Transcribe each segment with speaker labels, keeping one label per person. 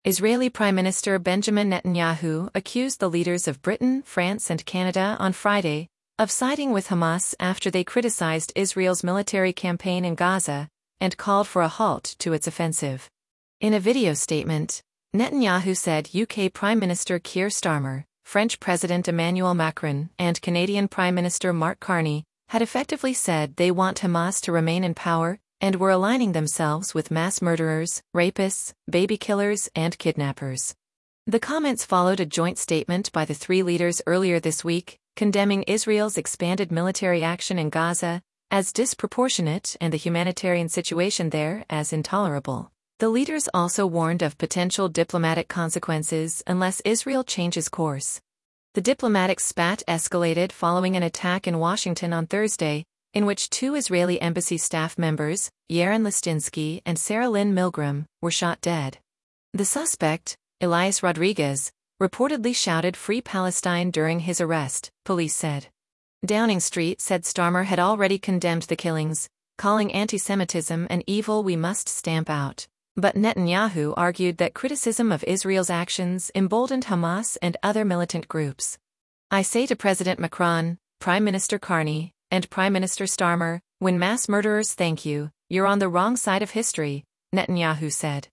Speaker 1: Israeli Prime Minister Benjamin Netanyahu accused the leaders of Britain, France and Canada on Friday of siding with Hamas after they criticized Israel's military campaign in Gaza and called for a halt to its offensive. In a video statement, Netanyahu said UK Prime Minister Keir Starmer, French President Emmanuel Macron and Canadian Prime Minister Mark Carney had effectively said they want Hamas to remain in power and were aligning themselves with mass murderers, rapists, baby killers and kidnappers. The comments followed a joint statement by the three leaders earlier this week, condemning Israel's expanded military action in Gaza as disproportionate and the humanitarian situation there as intolerable. The leaders also warned of potential diplomatic consequences unless Israel changes course. The diplomatic spat escalated following an attack in Washington on Thursday, in which two Israeli embassy staff members, Yaron Listinsky and Sarah Lynn Milgram, were shot dead. The suspect, Elias Rodriguez, reportedly shouted "Free Palestine" during his arrest, police said. Downing Street said Starmer had already condemned the killings, calling anti-Semitism an evil we must stamp out. But Netanyahu argued that criticism of Israel's actions emboldened Hamas and other militant groups. "I say to President Macron, Prime Minister Carney, and Prime Minister Starmer, when mass murderers thank you, you're on the wrong side of history," Netanyahu said.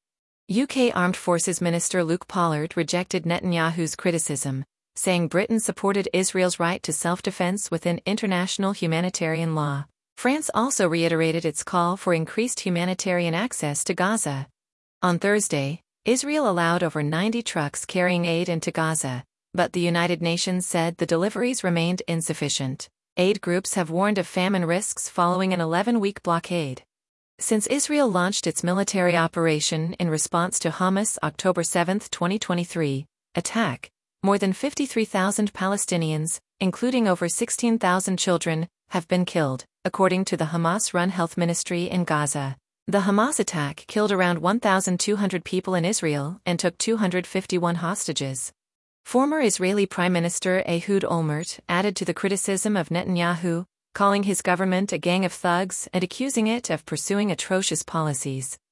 Speaker 1: UK Armed Forces Minister Luke Pollard rejected Netanyahu's criticism, saying Britain supported Israel's right to self-defense within international humanitarian law. France also reiterated its call for increased humanitarian access to Gaza. On Thursday, Israel allowed over 90 trucks carrying aid into Gaza, but the United Nations said the deliveries remained insufficient. Aid groups have warned of famine risks following an 11-week blockade. Since Israel launched its military operation in response to Hamas' October 7, 2023, attack, more than 53,000 Palestinians, including over 16,000 children, have been killed, according to the Hamas-run health ministry in Gaza. The Hamas attack killed around 1,200 people in Israel and took 251 hostages. Former Israeli Prime Minister Ehud Olmert added to the criticism of Netanyahu, calling his government a gang of thugs and accusing it of pursuing atrocious policies.